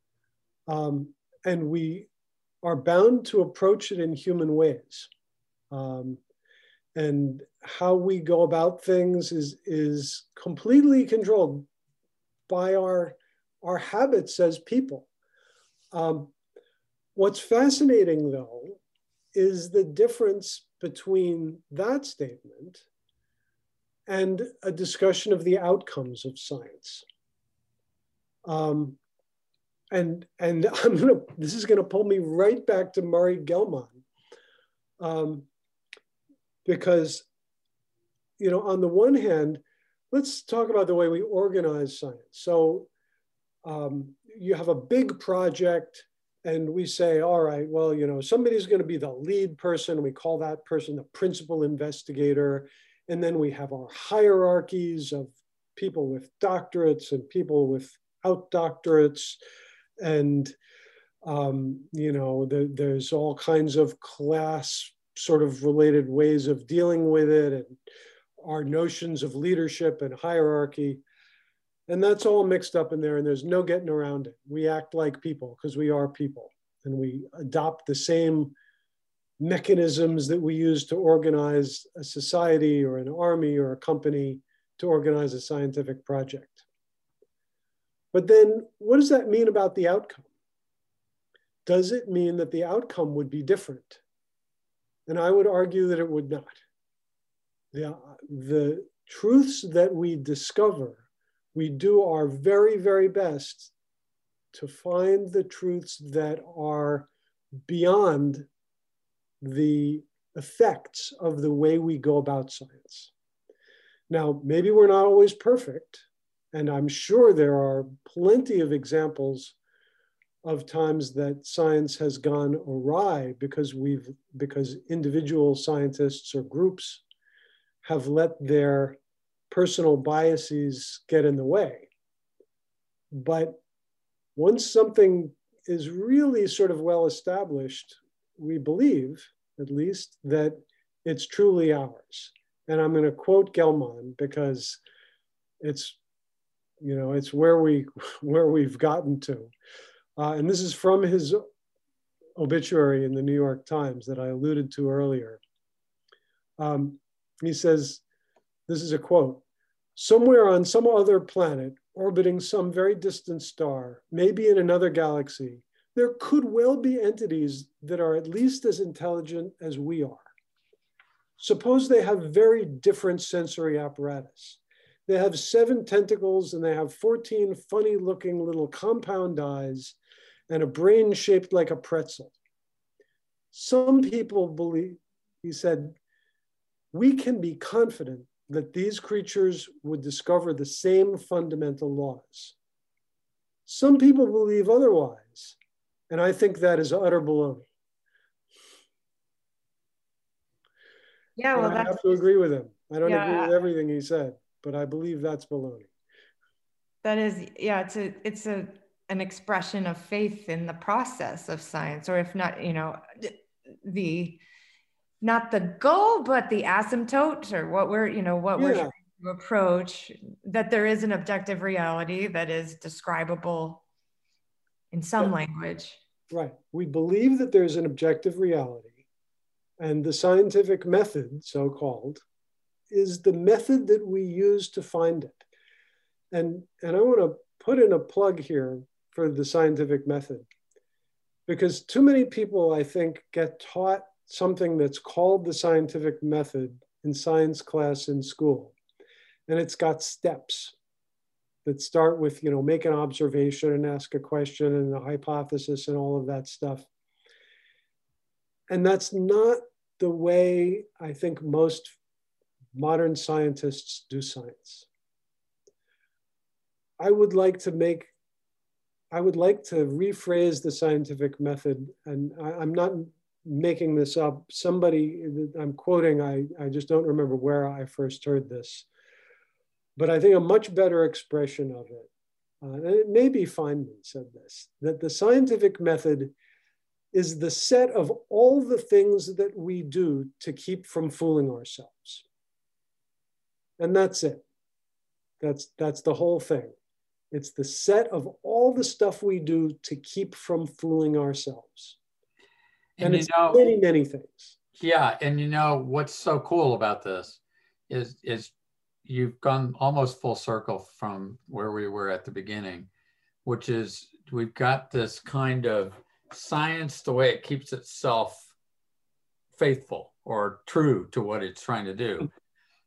Um, and we are bound to approach it in human ways. Um, and how we go about things is, is completely controlled by our, our habits as people. Um, what's fascinating, though, is the difference between that statement and a discussion of the outcomes of science. Um, and and I'm gonna, this is gonna pull me right back to Murray Gell-Mann, um, because, you know, on the one hand, let's talk about the way we organize science. So um, you have a big project and we say, all right, well, you know, somebody's gonna be the lead person. We call that person the principal investigator. And then we have our hierarchies of people with doctorates and people without doctorates. And, um, you know, the, there's all kinds of class sort of related ways of dealing with it and our notions of leadership and hierarchy. And that's all mixed up in there and there's no getting around it. We act like people because we are people and we adopt the same mechanisms that we use to organize a society or an army or a company to organize a scientific project. But then what does that mean about the outcome? Does it mean that the outcome would be different? And I would argue that it would not. The, the truths that we discover, we do our very, very best to find the truths that are beyond the effects of the way we go about science. Now, maybe we're not always perfect, and I'm sure there are plenty of examples of times that science has gone awry because we've, because individual scientists or groups have let their personal biases get in the way. But once something is really sort of well established, we believe, at least, that it's truly ours. And I'm going to quote Gell-Mann because it's, you know, it's where we where we've gotten to. Uh, and this is from his obituary in the New York Times that I alluded to earlier. Um, he says, this is a quote, "Somewhere on some other planet, orbiting some very distant star, maybe in another galaxy, there could well be entities that are at least as intelligent as we are. Suppose they have very different sensory apparatus. They have seven tentacles and they have fourteen funny looking little compound eyes and a brain shaped like a pretzel. Some people believe," he said, "we can be confident that these creatures would discover the same fundamental laws. Some people believe otherwise, and I think that is utter baloney." Yeah, well, and I that's, have to agree with him. I don't yeah, agree with everything he said, but I believe that's baloney. that is, yeah, it's a, it's a, an expression of faith in the process of science, or if not, you know, the, not the goal, but the asymptote, or what we're, you know, what Yeah. we're trying to approach, that there is an objective reality that is describable in some Yeah. language. Right. We believe that there's an objective reality, and the scientific method, so-called, is the method that we use to find it. And, and I want to put in a plug here for the scientific method, because too many people, I think, get taught something that's called the scientific method in science class in school. And it's got steps that start with, you know, make an observation and ask a question and a hypothesis and all of that stuff. And that's not the way I think most modern scientists do science. I would like to make, I would like to rephrase the scientific method, and I, I'm not making this up. Somebody I'm quoting, I, I just don't remember where I first heard this, but I think a much better expression of it, uh, and it may be Feynman said this, that the scientific method is the set of all the things that we do to keep from fooling ourselves. And that's it. That's, that's the whole thing. It's the set of all the stuff we do to keep from fooling ourselves. And, and it's you know, many, many things. Yeah, and you know, what's so cool about this is, is you've gone almost full circle from where we were at the beginning, which is we've got this kind of science, the way it keeps itself faithful or true to what it's trying to do.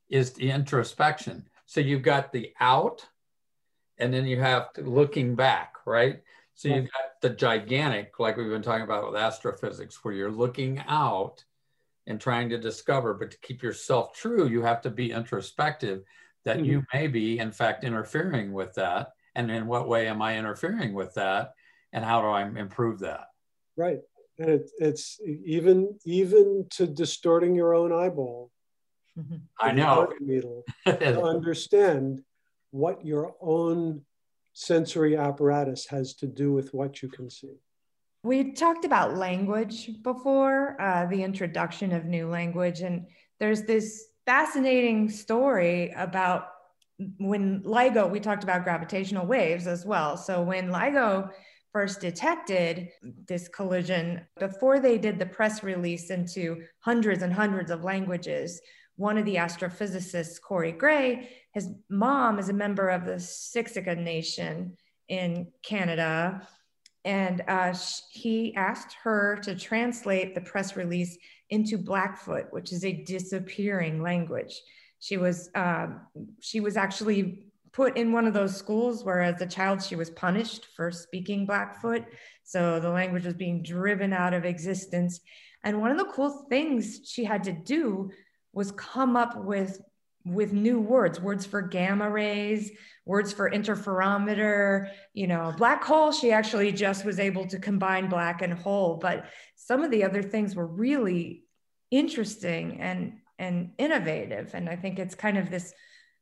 is the introspection. So you've got the out, and then you have to looking back, right? So you've got the gigantic, like we've been talking about with astrophysics, where you're looking out and trying to discover, but to keep yourself true, you have to be introspective that mm-hmm. you may be, in fact, interfering with that. And in what way am I interfering with that? And how do I improve that? Right. And it, it's even, even to distorting your own eyeball. Mm-hmm. I know. Needle, to understand what your own sensory apparatus has to do with what you can see. We talked about language before, uh, the introduction of new language. And there's this fascinating story about when LIGO, we talked about gravitational waves as well. So when LIGO first detected this collision, before they did the press release into hundreds and hundreds of languages, one of the astrophysicists, Corey Gray, his mom is a member of the Siksika Nation in Canada. And uh, he asked her to translate the press release into Blackfoot, which is a disappearing language. She was, um, she was actually put in one of those schools where as a child she was punished for speaking Blackfoot. So the language was being driven out of existence. And one of the cool things she had to do was come up with, with new words, words for gamma rays, words for interferometer, you know, black hole. She actually just was able to combine black and whole, but some of the other things were really interesting and, and innovative. And I think it's kind of this,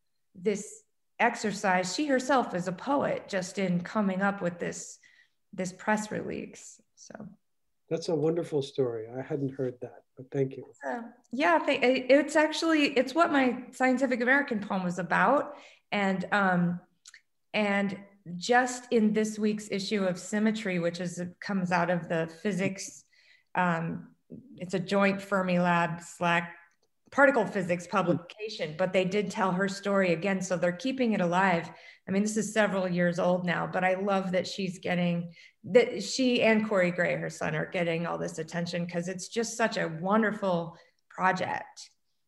this exercise. She herself is a poet just in coming up with this, this press release. So that's a wonderful story. I hadn't heard that, but thank you. Uh, yeah, it's actually, it's what my Scientific American poem was about. And, um, and just in this week's issue of Symmetry, which is comes out of the physics, um, it's a joint Fermilab Slack particle physics publication, but they did tell her story again. So they're keeping it alive. I mean, this is several years old now, but I love that she's getting, that she and Corey Gray, her son, are getting all this attention because it's just such a wonderful project.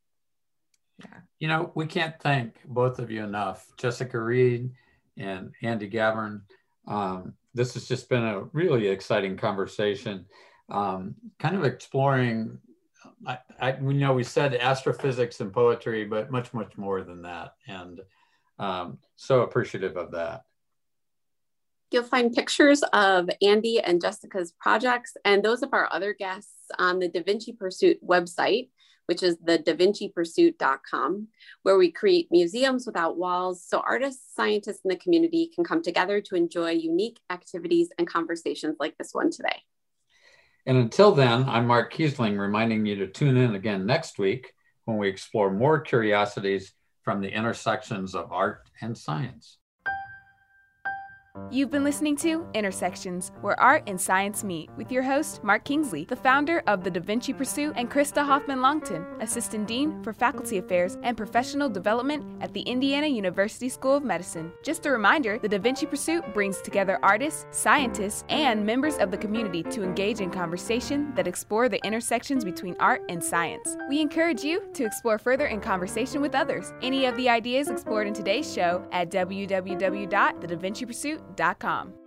Yeah. You know, we can't thank both of you enough, Jessica Reed and Andy Gavran. Um, this has just been a really exciting conversation, um, kind of exploring, I, I, we know we said astrophysics and poetry, but much, much more than that. And um, so appreciative of that. You'll find pictures of Andy and Jessica's projects and those of our other guests on the Da Vinci Pursuit website, which is the da vinci pursuit dot com, where we create museums without walls so artists, scientists, and the community can come together to enjoy unique activities and conversations like this one today. And until then, I'm Mark Kiesling, reminding you to tune in again next week when we explore more curiosities from the intersections of art and science. You've been listening to Intersections, where art and science meet, with your host, Mark Kingsley, the founder of the Da Vinci Pursuit, and Krista Hoffman-Longton, Assistant Dean for Faculty Affairs and Professional Development at the Indiana University School of Medicine. Just a reminder, the Da Vinci Pursuit brings together artists, scientists, and members of the community to engage in conversation that explore the intersections between art and science. We encourage you to explore further in conversation with others. Any of the ideas explored in today's show at w w w dot the da vinci pursuit dot com.